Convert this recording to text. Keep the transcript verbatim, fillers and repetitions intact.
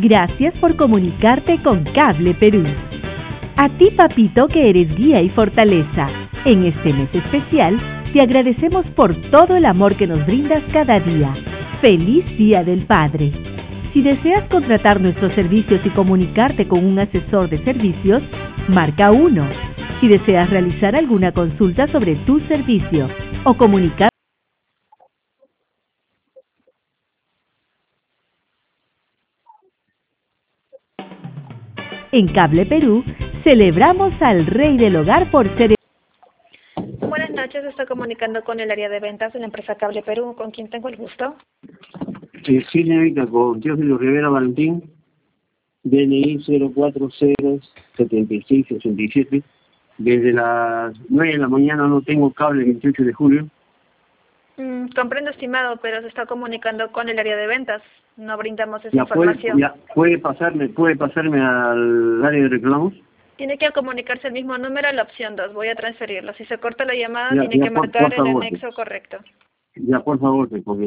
Gracias por comunicarte con Cable Perú. A ti, papito, que eres guía y fortaleza. En este mes especial, te agradecemos por todo el amor que nos brindas cada día. ¡Feliz Día del Padre! Si deseas contratar nuestros servicios y comunicarte con un asesor de servicios, marca uno. Si deseas realizar alguna consulta sobre tu servicio o comunicar en Cable Perú, celebramos al Rey del Hogar por ser el... Buenas noches, estoy comunicando con el área de ventas de la empresa Cable Perú. ¿Con quién tengo el gusto? Sí, señorita, con Teófilo Rivera Valentín, D N I cero cuatro cero siete seis seis siete. Desde las nueve de la mañana no tengo cable el veintiocho de julio. Mm, comprendo, estimado, pero se está comunicando con el área de ventas. No brindamos esa Ya puede, información. ya puede pasarme, puede pasarme al área de reclamos. Tiene que comunicarse el mismo número a la opción dos. Voy a transferirlo. Si se corta la llamada, Ya, tiene ya, que por, marcar por el favor. anexo correcto. Ya, por favor, porque